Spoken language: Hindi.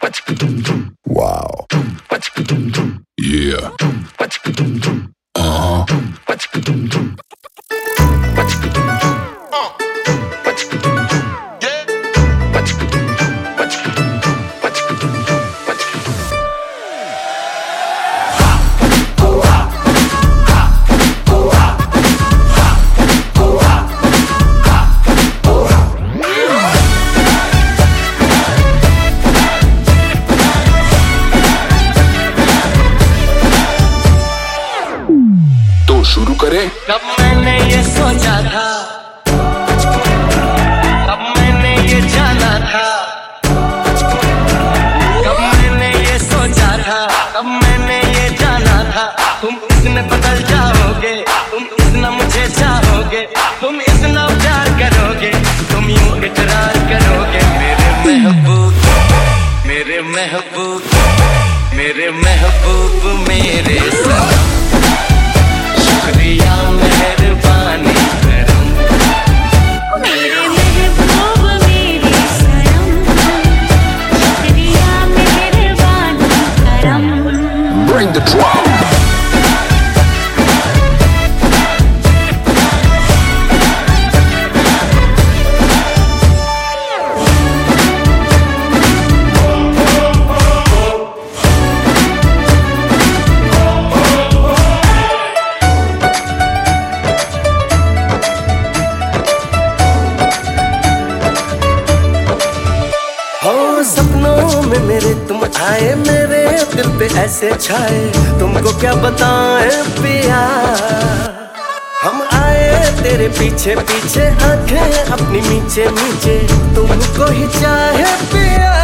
Wow. Yeah. शुरू करें। कब मैंने ये सोचा था, कब मैंने ये जाना था, कब मैंने ये सोचा था, कब मैंने ये जाना था। तुम इतना बदल जाओगे, तुम इतना मुझे चाहोगे, तुम इतना प्यार करोगे, तुम यूं इकरार करोगे। मेरे महबूब, मेरे महबूब, मेरे महबूब, मेरे साथ शुक्रिया मेहरबानी करम। मेरे महबूब मेरे सनम, शुक्रिया मेहरबानी करम। Bring the drum. सपनों में मेरे तुम आए, मेरे दिल पे ऐसे छाए, तुमको क्या बताएं पिया। हम आए तेरे पीछे पीछे, आंखें अपनी मीचे मीचे, तुमको ही चाहे पिया।